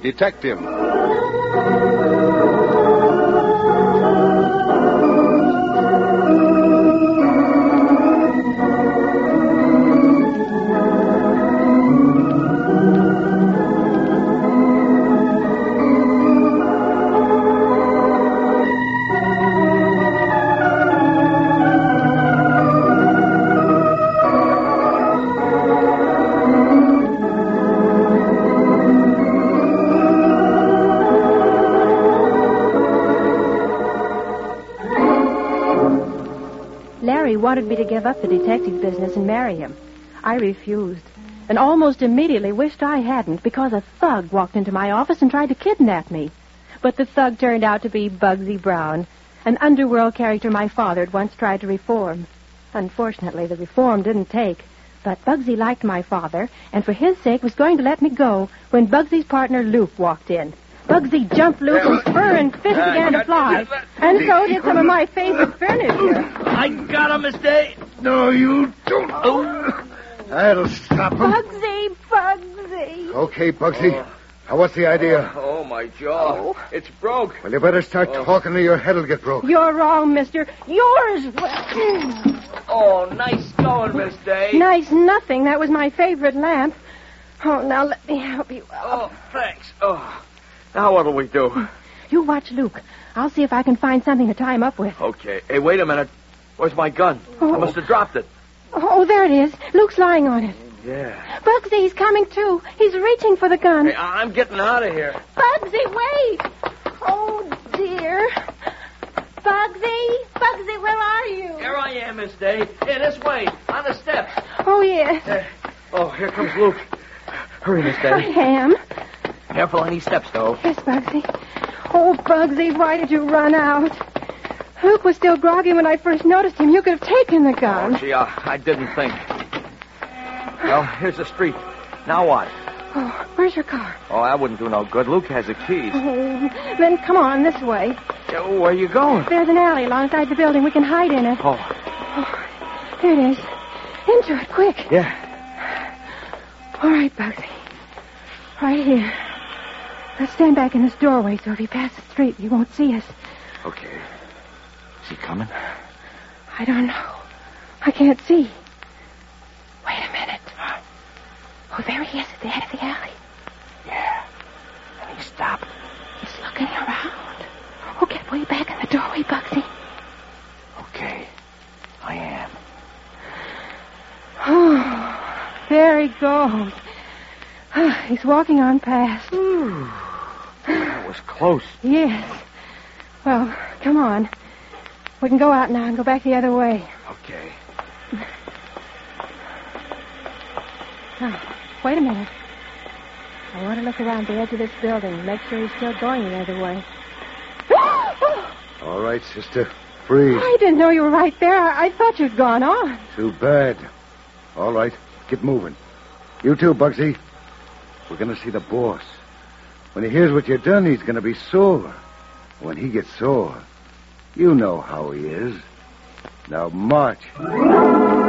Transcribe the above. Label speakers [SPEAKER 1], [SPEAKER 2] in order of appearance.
[SPEAKER 1] detective.
[SPEAKER 2] Larry wanted me to give up the detective business and marry him. I refused, and almost immediately wished I hadn't, because a thug walked into my office and tried to kidnap me. But the thug turned out to be Bugsy Brown, an underworld character my father had once tried to reform. Unfortunately, the reform didn't take, but Bugsy liked my father, and for his sake was going to let me go when Bugsy's partner Luke walked in. Bugsy jumped loose and spur and fist began to fly, and so did some of my favorite furniture.
[SPEAKER 3] I got him, Miss Day.
[SPEAKER 4] No, you don't. Oh. That'll stop him.
[SPEAKER 2] Bugsy.
[SPEAKER 4] Okay, Bugsy. Now, what's the idea?
[SPEAKER 3] Oh, my jaw. It's broke.
[SPEAKER 4] Well, you better start talking or your head'll get broke.
[SPEAKER 2] You're wrong, mister. Yours.
[SPEAKER 3] Oh, nice going, Miss Day.
[SPEAKER 2] Nice nothing. That was my favorite lamp. Oh, now let me help you up.
[SPEAKER 3] Oh, thanks. Oh, now what'll we do?
[SPEAKER 2] You watch Luke. I'll see if I can find something to tie him up with.
[SPEAKER 3] Okay. Hey, wait a minute. Where's my gun?
[SPEAKER 2] Oh.
[SPEAKER 3] I must have dropped it.
[SPEAKER 2] Oh, there it is. Luke's lying on it.
[SPEAKER 3] Yeah.
[SPEAKER 2] Bugsy, he's coming too. He's reaching for the gun.
[SPEAKER 3] Hey, I'm getting out of here.
[SPEAKER 2] Bugsy, wait! Oh, dear. Bugsy, where are you?
[SPEAKER 3] Here I am, Miss Day. Here, this way, on the steps.
[SPEAKER 2] Oh, yes.
[SPEAKER 3] Oh, here comes Luke. Hurry, Miss
[SPEAKER 2] I
[SPEAKER 3] Day.
[SPEAKER 2] am.
[SPEAKER 3] Careful on these steps, though.
[SPEAKER 2] Yes, Bugsy. Oh, Bugsy, why did you run out? Luke was still groggy when I first noticed him. You could have taken the gun.
[SPEAKER 3] Oh, gee, I didn't think. Well, here's the street. Now what?
[SPEAKER 2] Oh, where's your car?
[SPEAKER 3] Oh, that wouldn't do no good. Luke has the keys.
[SPEAKER 2] Oh, then come on, this way.
[SPEAKER 3] Where are you going?
[SPEAKER 2] There's an alley alongside the building. We can hide in it.
[SPEAKER 3] Oh.
[SPEAKER 2] Here it is. Into it, quick.
[SPEAKER 3] Yeah.
[SPEAKER 2] All right, Bugsy. Right here. Let's stand back in this doorway so if he passes the street, he won't see us.
[SPEAKER 3] Okay. Is he coming?
[SPEAKER 2] I don't know. I can't see. Wait a minute. Oh, there he is at the head of the alley.
[SPEAKER 3] Yeah. And he stopped.
[SPEAKER 2] He's looking around. Oh, get way back in the doorway, Bugsy.
[SPEAKER 3] Okay. I am.
[SPEAKER 2] Oh, there he goes. He's walking on past.
[SPEAKER 3] That was close.
[SPEAKER 2] Yes. Well, come on. We can go out now and go back the other way.
[SPEAKER 3] Okay.
[SPEAKER 2] Now, wait a minute. I want to look around the edge of this building and make sure he's still going the other way.
[SPEAKER 4] All right, sister. Freeze.
[SPEAKER 2] I didn't know you were right there. I thought you'd gone on.
[SPEAKER 4] Too bad. All right, get moving. You too, Bugsy. We're going to see the boss. When he hears what you've done, he's going to be sore. When he gets sore, you know how he is. Now, march.